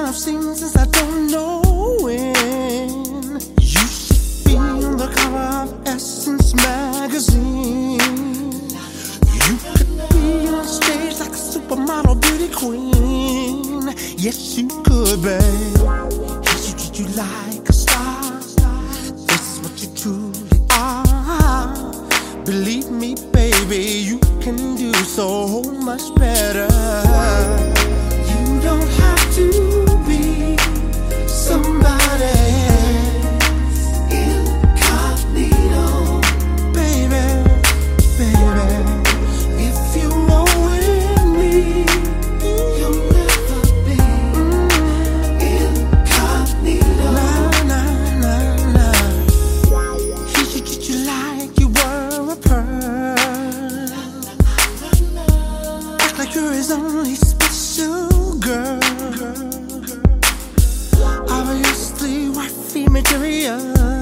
I've seen since I don't know when. You should be on the cover of Essence magazine. You could be on stage like a supermodel beauty queen. Yes, you could, babe. He should treat you like a star. This is what you truly are. Believe me, baby, you can do so much better. You don't have to be somebody incognito, baby, baby. If you roll with me, you'll never be incognito. Nah, nah, nah, nah. He should treat you like you were a pearl. Act like you're his only special girl. Obviously wifey material.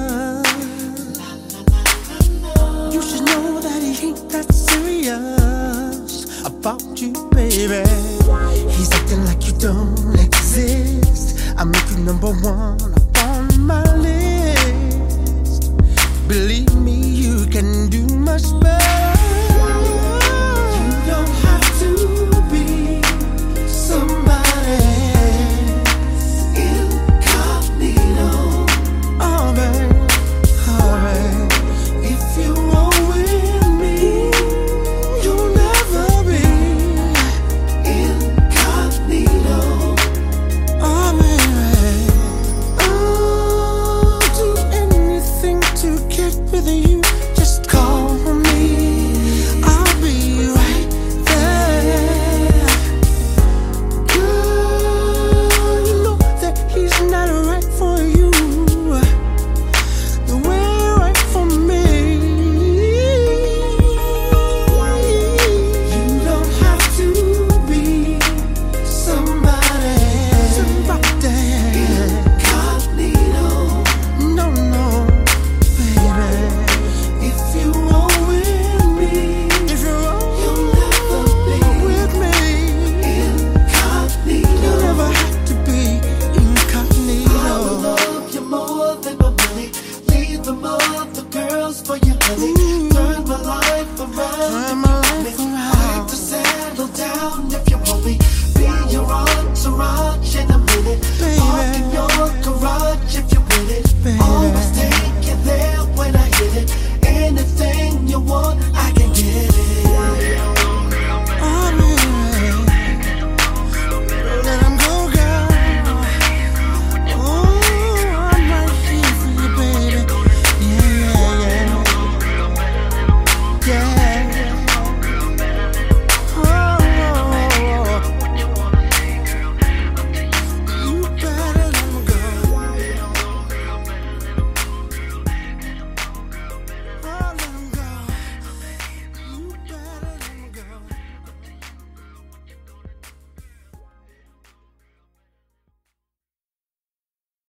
You should know that he ain't that serious about you, baby. He's acting like you don't exist. I make you number one on my list. Believe me, you can do much better. You don't have to be somebody incognito. Oh, babe, oh, babe. If you roll with me, you'll never be incognito. Oh, baby. Oh, do anything to get with you. Just call me. I'll be right there. Girl, you know that he's not right for you the way right for me. You don't have to be somebody incognito. No, no, baby. If you roll with me, you'll never be with me incognito. You never have to be incognito. I will love you more than my money. Leave them other girls for you, honey. Turn my life around. Turn my life Make around. to settle down if you want me.